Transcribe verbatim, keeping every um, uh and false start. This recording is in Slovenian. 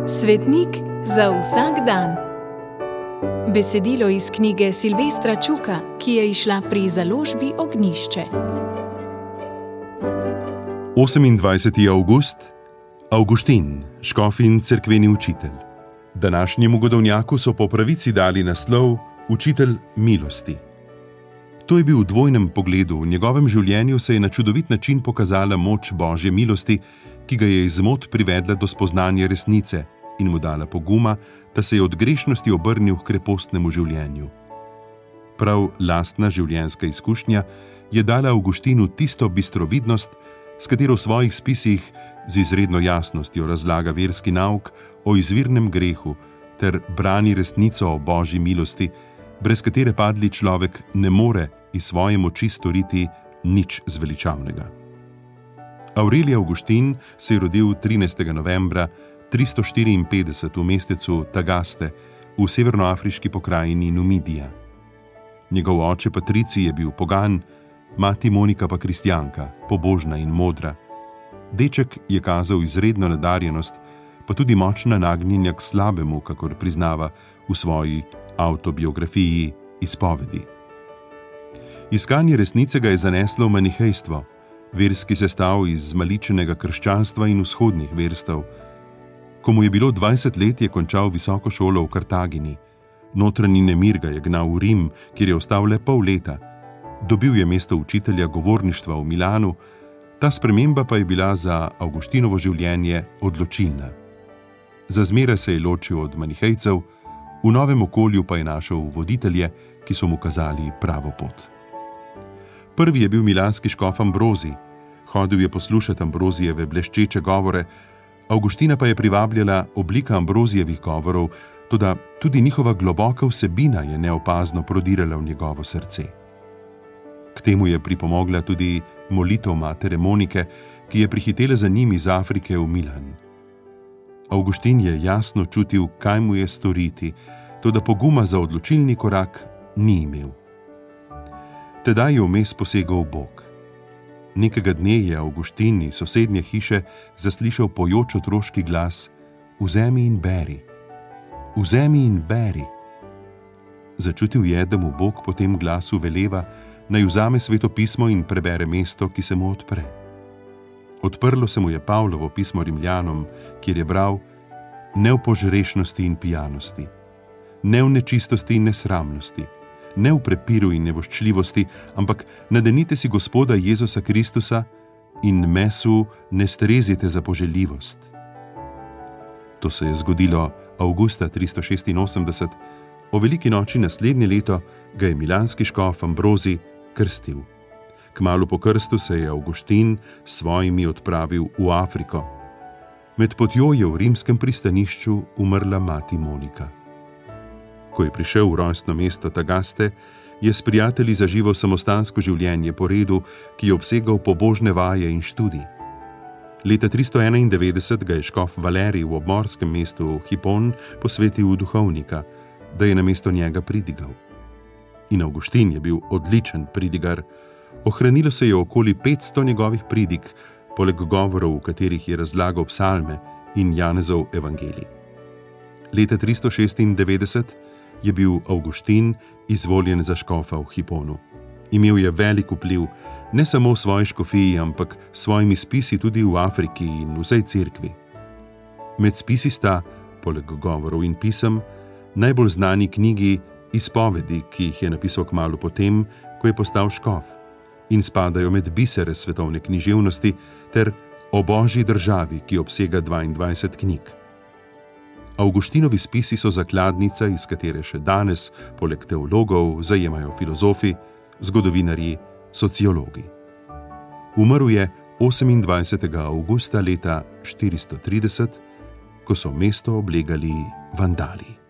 Svetnik za vsak dan. Besedilo iz knjige Silvestra Čuka, ki je izšla pri založbi Ognjišče. osemindvajseti avgust, Avguštin, škof in cerkveni učitelj. Današnjemu godovnjaku so po pravici dali naslov Učitelj milosti. To je bil v dvojnem pogledu. V njegovem življenju se je na čudovit način pokazala moč Božje milosti, ki ga je iz zmot privedla do spoznanja resnice in mu dala poguma, da se je od grešnosti obrnil k krepostnemu življenju. Prav lastna življenjska izkušnja je dala Avguštinu tisto bistrovidnost, s katero v svojih spisih z izredno jasnostjo razlaga verski nauk o izvirnem grehu ter brani resnico o Božji milosti, brez katere padli človek ne more iz svoje moči storiti nič zveličavnega. Aurelij Avguštin se je rodil trinajstega novembra tristo štiriinpetdeset v mestecu Tagaste v severnoafriški pokrajini Numidija. Njegov oče Patricij je bil pogan, mati Monika pa kristjanka, pobožna in modra. Deček je kazal izredno nadarjenost, pa tudi močna nagnjenja k slabemu, kakor priznava v svoji avtobiografiji Izpovedi. Iskanje resnice ga je zaneslo v manihejstvo, verski sestav iz zmaličenega krščanstva in vzhodnih verstev. Ko mu je bilo dvajset let, je končal visoko šolo v Kartagini. Notranji nemir ga je gnal v Rim, kjer je ostal le pol leta. Dobil je mesto učitelja govorništva v Milanu, ta sprememba pa je bila za Avguštinovo življenje odločilna. Za zmeraj se je ločil od manihejcev, v novem okolju pa je našel voditelje, ki so mu kazali pravo pot. Prvi je bil milanski škof Ambrozij. Hodil je poslušati Ambrozijeve bleščeče govore, Avguština pa je privabljala oblika Ambrozijevih govorov, toda tudi njihova globoka vsebina je neopazno prodirala v njegovo srce. K temu je pripomogla tudi molitev matere Monike, ki je prihitela za njim iz Afrike v Milan. Avguštin je jasno čutil, kaj mu je storiti, toda poguma za odločilni korak ni imel. Tedaj je vmes posegal Bog. Nekega dne je Avguštin iz sosednje hiše zaslišal pojoč otroški glas: "Vzemi in beri, vzemi in beri." Začutil je, da mu Bog po tem glasu veleva, naj vzame Sveto pismo in prebere mesto, ki se mu odpre. Odprlo se mu je Pavlovo pismo Rimljanom, kjer je bral: "Ne v požrešnosti in pijanosti, ne v nečistosti in nesramnosti, ne v prepiru in nevoščljivosti, ampak nadenite si Gospoda Jezusa Kristusa in mesu ne strezite za poželjivost." To se je zgodilo avgusta tristo šestinosemdeset, o veliki noči naslednje leto ga je milanski škof Ambrozij krstil. Kmalu po krstu se je Avguštin s svojimi odpravil v Afriko. Med potjo je v rimskem pristanišču umrla mati Monika. Ko je prišel v rojstno mesto Tagaste, je s prijatelji zaživel samostansko življenje po redu, ki je obsegal pobožne vaje in študij. Leta tristo enaindevetdeset ga je škof Valerij v obmorskem mestu Hipon posvetil v duhovnika, da je namesto njega pridigal. In Avguštin je bil odličen pridigar. Ohranilo se je okoli petsto njegovih pridig, poleg govorov, v katerih je razlagal psalme in Janezov evangelij. Leta tristo šestindevetdeset je bil Avguštin izvoljen za škofa v Hiponu. Imel je velik vpliv, ne samo v svoji škofiji, ampak s svojimi spisi tudi v Afriki in vsej cerkvi. Med spisi sta, poleg govorov in pisem, najbolj znani knjigi Izpovedi, ki jih je napisal kmalu potem, ko je postal škof, in spadajo med bisere svetovne književnosti, ter O Božji državi, ki obsega dvaindvajset knjig. Avguštinovi spisi so zakladnica, iz katere še danes, poleg teologov, zajemajo filozofi, zgodovinarji, sociologi. Umrl je osemindvajsetega avgusta leta štiristo trideset, ko so mesto oblegali vandali.